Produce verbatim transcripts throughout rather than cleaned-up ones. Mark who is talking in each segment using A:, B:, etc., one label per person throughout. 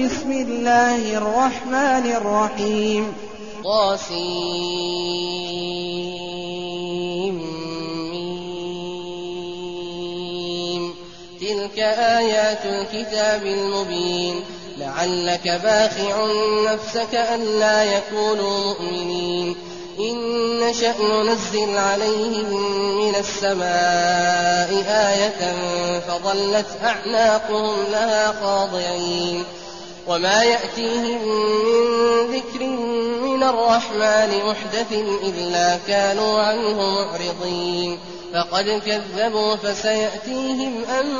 A: بسم الله الرحمن الرحيم
B: طاسيم تلك آيات الكتاب المبين لعلك باخع نفسك ألا يكونوا مؤمنين إن نشأ ننزل عليهم من السماء آية فظلت أعناقهم لها خاضعين وما يأتيهم من ذكر من الرحمن محدث إلا كانوا عنه معرضين فقد كذبوا فسيأتيهم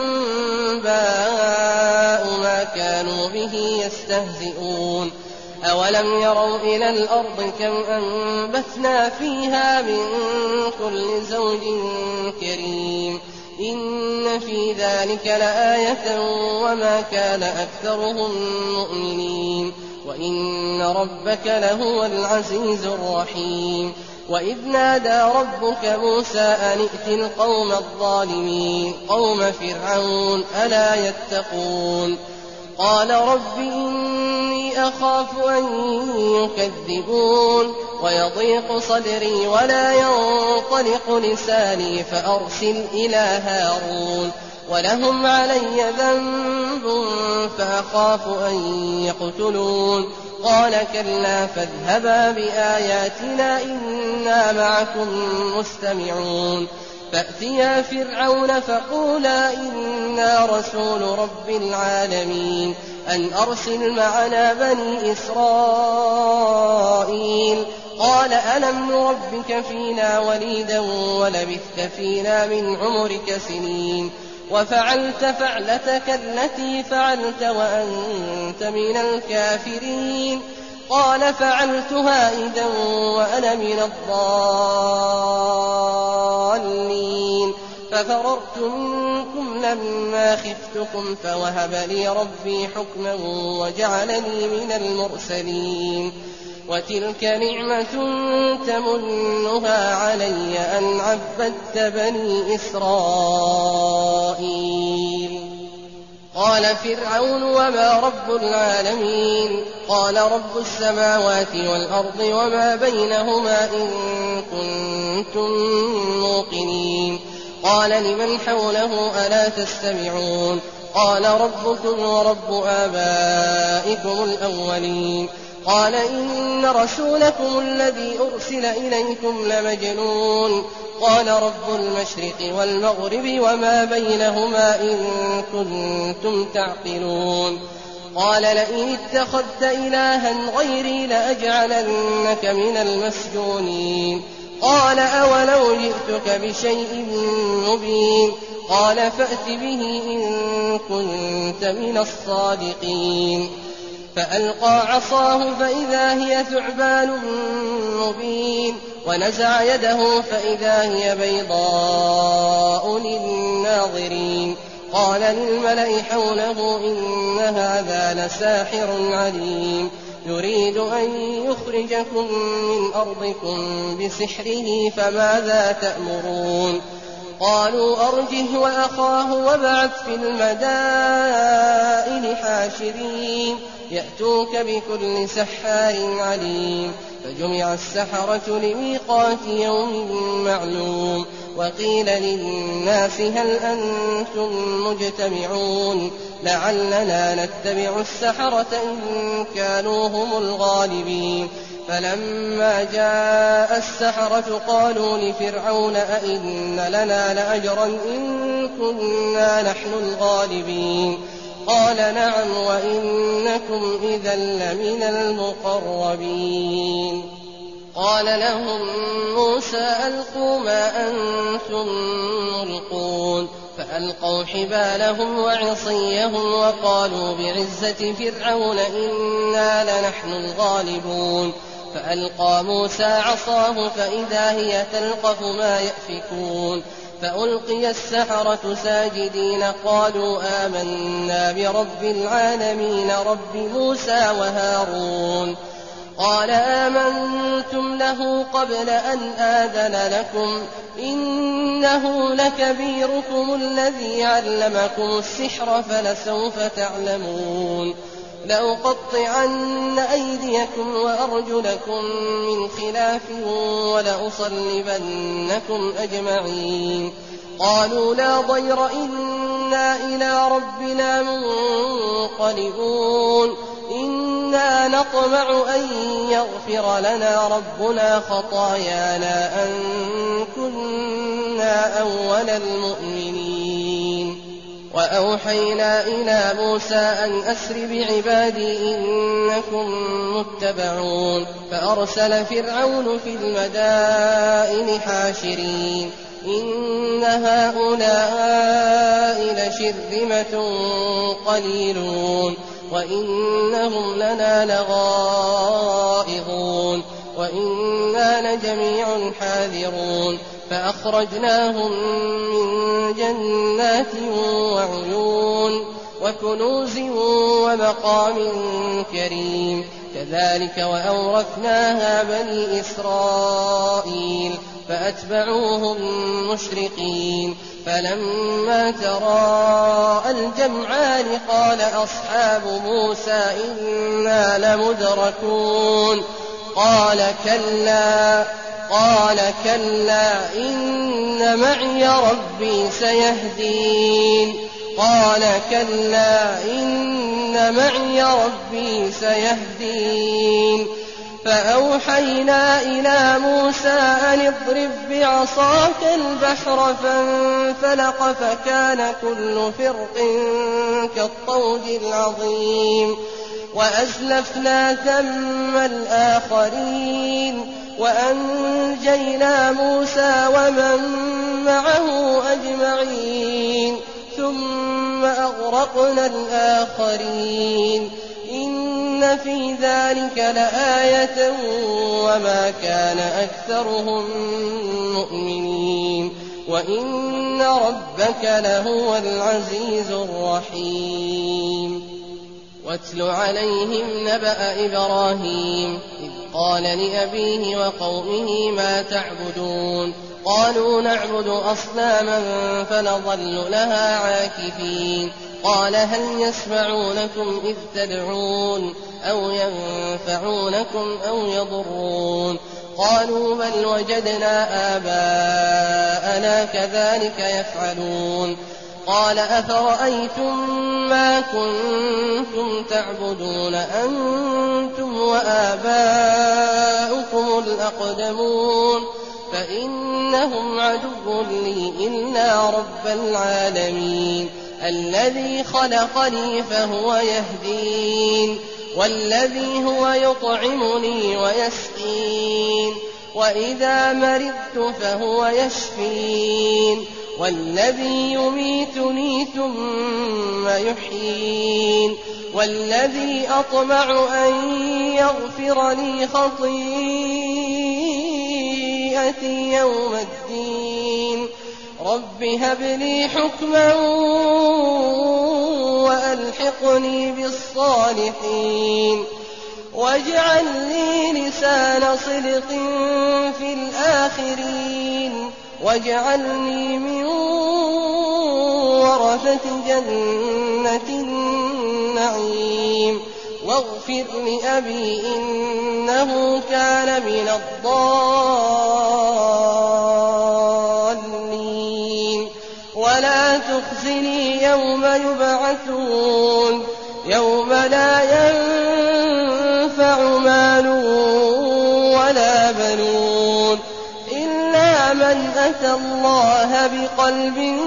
B: أنباء ما كانوا به يستهزئون أولم يروا إلى الأرض كم أنبتنا فيها من كل زوج كريم إن في ذلك لآية وما كان أكثرهم مؤمنين وإن ربك لهو العزيز الرحيم وإذ نادى ربك موسى أن ائت القوم الظالمين قوم فرعون ألا يتقون قال رب إني أخاف أن يكذبون ويضيق صدري ولا ينطلق لساني فأرسل إلى هارون ولهم علي ذنب فأخاف أن يقتلون قال كلا فاذهبا بآياتنا إنا معكم مستمعون فأتيا فرعون فقولا إنا رسول رب العالمين أن أرسل معنا بني إسرائيل قال ألم نربك فينا وليدا ولبثت فينا من عمرك سنين وفعلت فعلتك التي فعلت وأنت من الكافرين قال فعلتها إذا وأنا من الضالين ففررت منكم لما خفتكم فوهب لي ربي حكما وجعلني من المرسلين وتلك نعمة تمنها علي أن عبدت بني إسرائيل قال فرعون وما رب العالمين قال رب السماوات والأرض وما بينهما إن كنتم موقنين قال لمن حوله ألا تستمعون قال ربكم ورب آبائكم الأولين قال إن رسولكم الذي أرسل إليكم لمجنون قال رب المشرق والمغرب وما بينهما إن كنتم تعقلون قال لئن اتخذت إلها غيري لأجعلنك من المسجونين قال أولو جئتك بشيء مبين قال فأت به إن كنت من الصادقين فألقى عصاه فإذا هي ثعبان مبين ونزع يده فإذا هي بيضاء للناظرين قال للملأ حوله إن هذا لساحر عليم يريد أن يخرجكم من أرضكم بسحره فماذا تأمرون قالوا أرجه وأخاه وابعث في المدائن حاشرين يأتوك بكل سحار عليم فجمع السحرة لميقات يوم معلوم وقيل للناس هل أنتم مجتمعون لعلنا نتبع السحرة إن كانوا هم الغالبين فلما جاء السحرة قالوا لفرعون أئن لنا لأجرا إن كنا نحن الغالبين قال نعم وإنكم إذا لمن المقربين قال لهم موسى ألقوا ما أنتم ملقون فألقوا حبالهم وعصيهم وقالوا بعزة فرعون إنا لنحن الغالبون فألقى موسى عصاه فإذا هي تلقف ما يأفكون فألقي السحرة ساجدين قالوا آمنا برب العالمين رب موسى وهارون قال آمنتم له قبل أن آذن لكم إنه لكبيركم الذي علمكم السحر فلسوف تعلمون لأقطعن أيديكم وأرجلكم من خلاف ولأصلبنكم أجمعين. قالوا لا ضير إنا إلى ربنا منقلبون. إنا نطمع أن يغفر لنا ربنا خطايانا أن كنا أول المؤمنين. وأوحينا إلى موسى أن أسر بعبادي إنكم متبعون. فأرسل فرعون في المدائن حاشرين إن هؤلاء لشرذمة قليلون وإنهم لنا لغائظون وإنا لجميع حاذرون. فأخرجناهم من جنات وعيون وكنوز ومقام كريم. كذلك وأورثناها بني إسرائيل فأتبعوهم مشرقين. فلما تراءى الجمعان قال أصحاب موسى إنا لمدركون. قال كلا قال كلا إن معي ربي سيهدين. قال كلا إن معي ربي سيهدين. فأوحينا إلى موسى أن اضرب بعصاك البحر فانفلق فكان كل فرق كالطود العظيم. وأزلفنا ثم الآخرين وأنجينا موسى ومن معه أجمعين ثم أغرقنا الآخرين. إن في ذلك لآية وما كان أكثرهم مؤمنين وإن ربك لهو العزيز الرحيم. واتل عليهم نبأ إبراهيم إذ قال لأبيه وقومه ما تعبدون. قالوا نعبد أصناما فنظل لها عاكفين. قال هل يسمعونكم إذ تدعون أو ينفعونكم أو يضرون. قالوا بل وجدنا آباءنا كذلك يفعلون. قال أفرأيتم ما كنتم تعبدون أنتم وآباؤكم الأقدمون فإنهم عدو لي إلا رب العالمين الذي خلقني فهو يهدين والذي هو يطعمني ويسقين وإذا مرضت فهو يشفين والذي يميتني ثم يحيين والذي أطمع أن يغفر لي خطيئتي يوم الدين. رب هب لي حكما وألحقني بالصالحين واجعل لي لسان صدق في الآخرين واجعلني من ورثة جنة النعيم واغفر لأبي إنه كان من الضالين ولا تخزني يوم يبعثون يوم لا ينفع مال ولا بنون إلا من أتى الله بقلب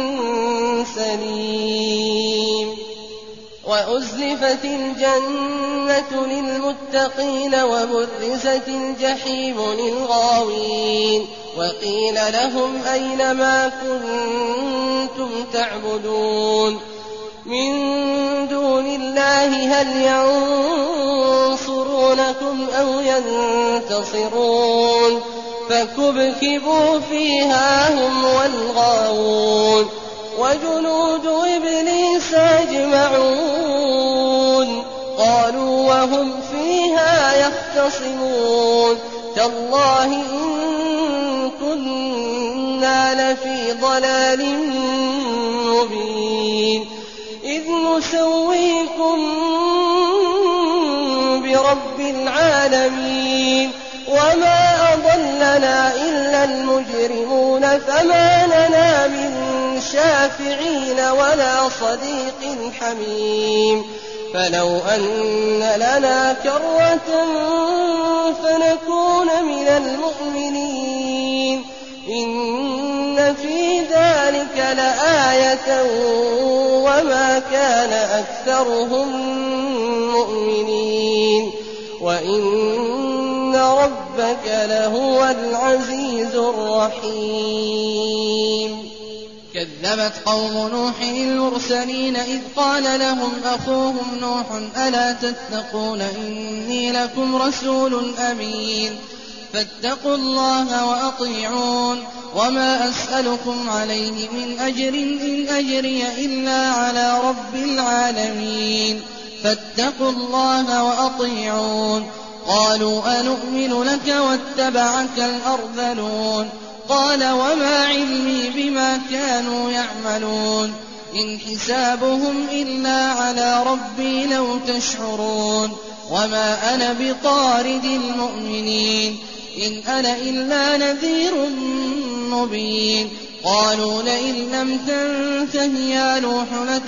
B: سليم. وأزلفت الجنة للمتقين وبرزت الجحيم للغاوين وقيل لهم أين ما كنتم تعبدون من دون الله هل ينصرونكم أو ينتصرون فكبكبوا فيها هم والغاوون وجنود إبليس أجمعون قالوا وهم فيها يختصمون تالله إن كنا لفي ضلال مبين إذ نسويكم رب العالمين وما أضلنا إلا المجرمون فما لنا من شافعين ولا صديق حميم فلو أن لنا كرة فنكون من المؤمنين إن في ذلك لآية وما كان أكثرهم مؤمنين وإن ربك لهو العزيز الرحيم.
A: كذبت قوم نوح المرسلين إذ قال لهم أخوهم نوح ألا تتقون إني لكم رسول أمين فاتقوا الله وأطيعون وما أسألكم عليه من أجر إن أجري إلا على رب العالمين فاتقوا الله وأطيعون. قالوا أنؤمن لك واتبعك الأرذلون قال وما علمي بما كانوا يعملون إن حسابهم إلا على ربي لو تشعرون وما أنا بطارد المؤمنين إن أنا إلا نذير مبين. قالوا لئن لم تنته يا نوح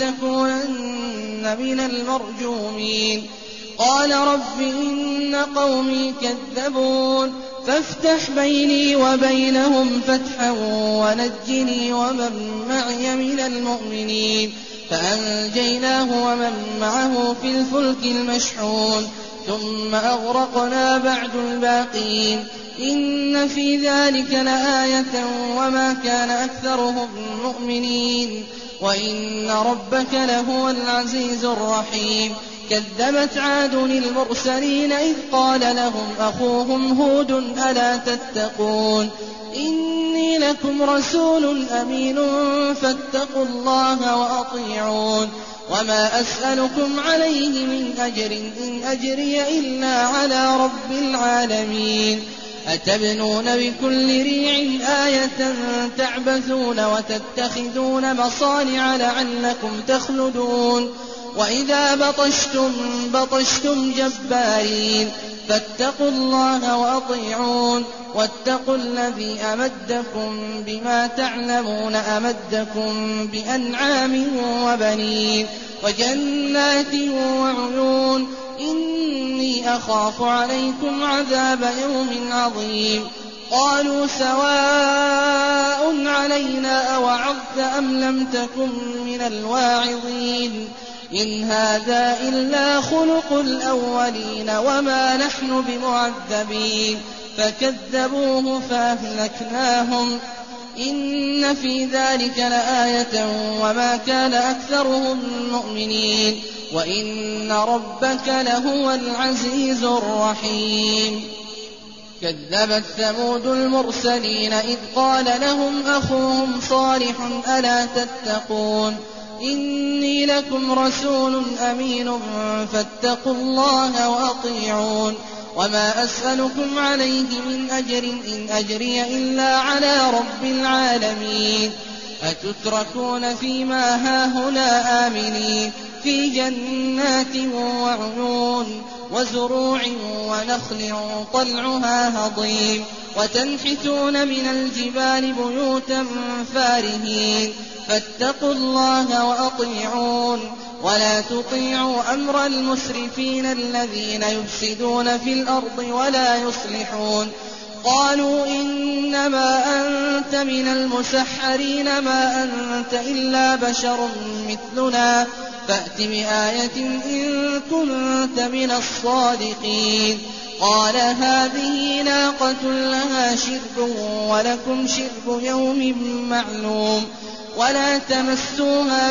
A: لتكونن من المرجومين قال رب إن قومي كذبون فافتح بيني وبينهم فتحا ونجني ومن معي من المؤمنين فأنجيناه ومن معه في الفلك المشحون ثم أغرقنا بعد الباقين إن في ذلك لآية وما كان أكثرهم مؤمنين وإن ربك لهو العزيز الرحيم. كذبت عاد المرسلين إذ قال لهم أخوهم هود ألا تتقون إني لكم رسول أمين فاتقوا الله وأطيعون وما أسألكم عليه من أجر إن أجري إلا على رب العالمين أتبنون بكل ريع آية تعبثون وتتخذون مصانع لعلكم تخلدون وإذا بطشتم بطشتم جبارين فاتقوا الله وأطيعون واتقوا الذي أمدكم بما تعلمون أمدكم بأنعام وبنين وجنات وعيون إني أخاف عليكم عذاب يوم عظيم. قالوا سواء علينا أوعظت أم لم تكن من الواعظين إن هذا إلا خلق الأولين وما نحن بمعذبين فكذبوه فأهلكناهم إن في ذلك لآية وما كان أكثرهم مؤمنين وإن ربك لهو العزيز الرحيم. كذبت ثمود المرسلين إذ قال لهم أخوهم صالح ألا تتقون إني لكم رسول أمين فاتقوا الله وأطيعون وما أسألكم عليه من أجر إن أجري إلا على رب العالمين أتتركون فيما هاهنا آمنين في جنات وعيون وزروع ونخل طلعها هضيم وتنحتون من الجبال بيوتا فارهين فاتقوا الله وأطيعون ولا تطيعوا أمر المسرفين الذين يفسدون في الأرض ولا يصلحون. قالوا إنما أنت من المسحرين ما أنت إلا بشر مثلنا فأت بآية إن كنت من الصادقين. قال هذه ناقة لها شرب ولكم شرب يوم معلوم ولا تمسوها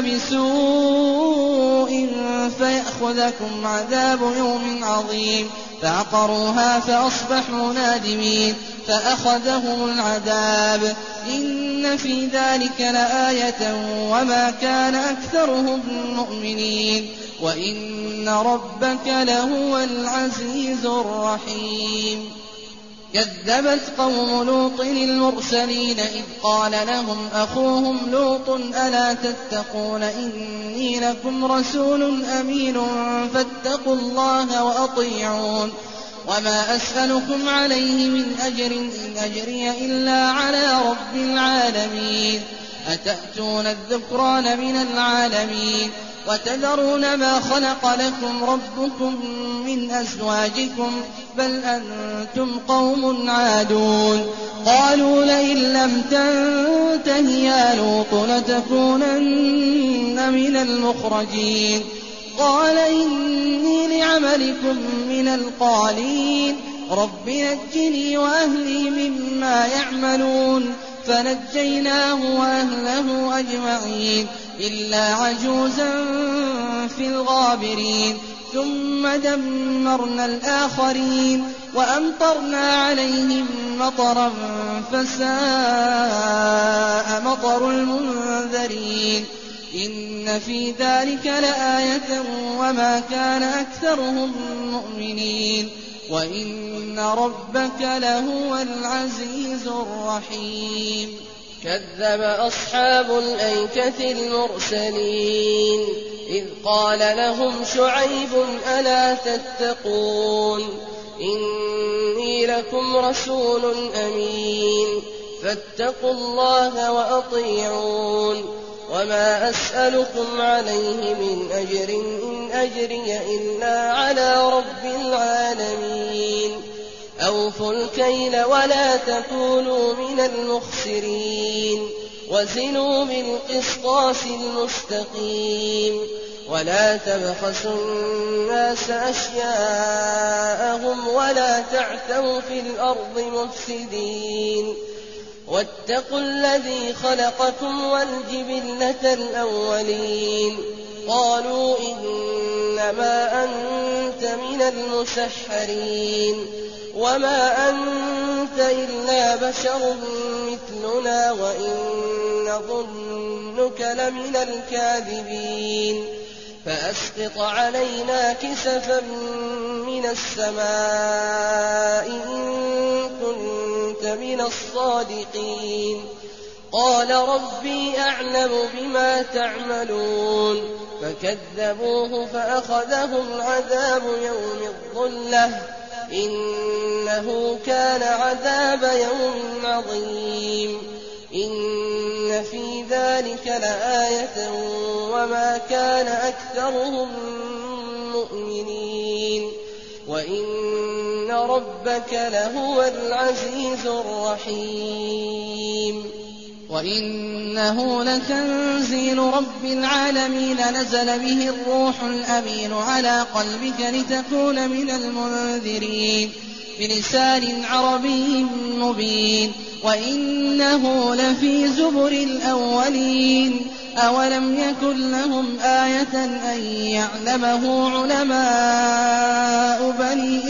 A: بسوء فيأخذكم عذاب يوم عظيم. فعقروها فأصبحوا نادمين فأخذهم العذاب إن في ذلك لآية وما كان أكثرهم مؤمنين وإن ربك لهو العزيز الرحيم. كذبت قوم لوط المرسلين إذ قال لهم أخوهم لوط ألا تتقون إني لكم رسول أمين فاتقوا الله وأطيعون وما أسألكم عليه من أجر إن أجري إلا على رب العالمين أتأتون الذكران من العالمين وتذرون ما خلق لكم ربكم من أزواجكم بل أنتم قوم عادون قالوا لئن لم تنته يا لوط لتكونن من المخرجين قال إني لعملكم من القالين رب نجني وأهلي مما يعملون فنجيناه وأهله أجمعين إلا عجوزا في الغابرين ثم دمرنا الآخرين وأمطرنا عليهم مطرا فساء مطر المنذرين إن في ذلك لآية وما كان أكثرهم مؤمنين وإن ربك لهو العزيز الرحيم
B: كذب أصحاب الأيكة المرسلين إذ قال لهم شعيب ألا تتقون إني لكم رسول أمين فاتقوا الله وأطيعون وما أسألكم عليه من أجر إن أجري إلا على رب العالمين أوفوا الكيل ولا تكونوا من المخسرين وزنوا بالقسطاس المستقيم ولا تبخسوا الناس أشياءهم ولا تعثوا في الأرض مفسدين واتقوا الذي خلقكم والجبلة الأولين قالوا إنما أنت من المسحرين وما أنت إلا بشر مثلنا وإن نظنك لمن الكاذبين فأسقط علينا كسفا من السماء إن كنت من الصادقين قال ربي أعلم بما تعملون فكذبوه فأخذهم عذاب يوم الظلة إنه كان عذاب يوم عظيم إن في ذلك لآية وما كان أكثرهم مؤمنين وإن ربك لهو العزيز الرحيم
A: وإنه لتنزيل رب العالمين نزل به الروح الأمين على قلبك لتكون من المنذرين بلسان عربي مبين وإنه لفي زبر الأولين أولم يكن لهم آية أن يعلمه علماء بني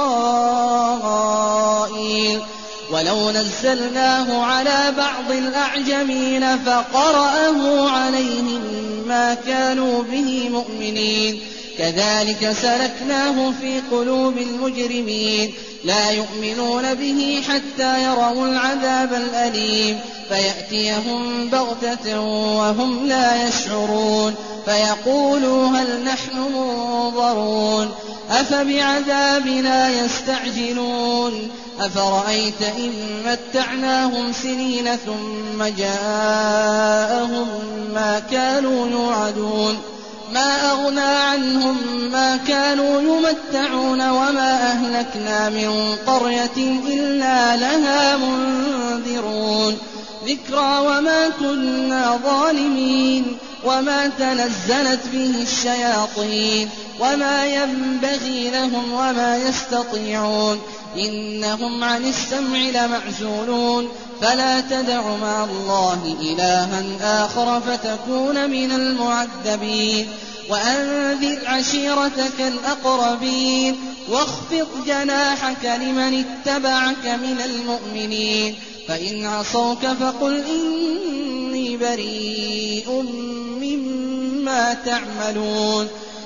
A: إسرائيل ولو نزلناه على بعض الأعجمين فقرأه عليهم ما كانوا به مؤمنين كذلك سلكناه في قلوب المجرمين لا يؤمنون به حتى يروا العذاب الأليم فيأتيهم بغتة وهم لا يشعرون فيقولوا هل نحن منظرون أفبعذابنا يستعجلون أفرأيت إن متعناهم سنين ثم جاءهم ما كانوا يوعدون ما أغنى عنهم ما كانوا يمتعون وما أهلكنا من قرية إلا لها منذرون ذكرى وما كنا ظالمين وما تنزلت به الشياطين وما ينبغي لهم وما يستطيعون إنهم عن السمع لمعزولون فلا تدع مع الله إلها آخر فتكون من المعذبين وأنذر عشيرتك الأقربين واخفض جناحك لمن اتبعك من المؤمنين فإن عصوك فقل إني بريء مما تعملون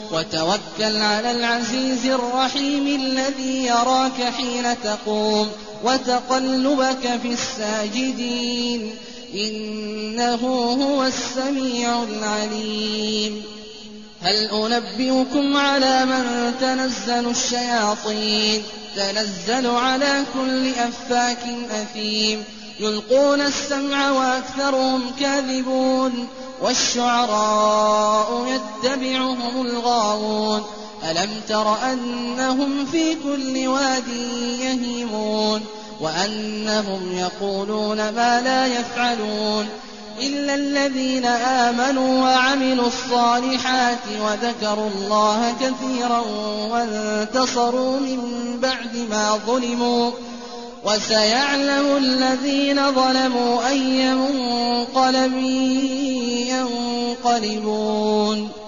A: وتوكل على العزيز الرحيم الذي يراك حين تقوم وتقلبك في الساجدين إنه هو السميع العليم. هل أنبئكم على من تنزل الشياطين تنزل على كل أفاك أثيم يلقون السمع وأكثرهم كاذبون والشعراء يتبعهم الغاوون ألم تر أنهم في كل واد يهيمون وأنهم يقولون ما لا يفعلون إلا الذين آمنوا وعملوا الصالحات وذكروا الله كثيرا وانتصروا من بعد ما ظلموا وسيعلم الذين ظلموا أي منقلب ينقلبون.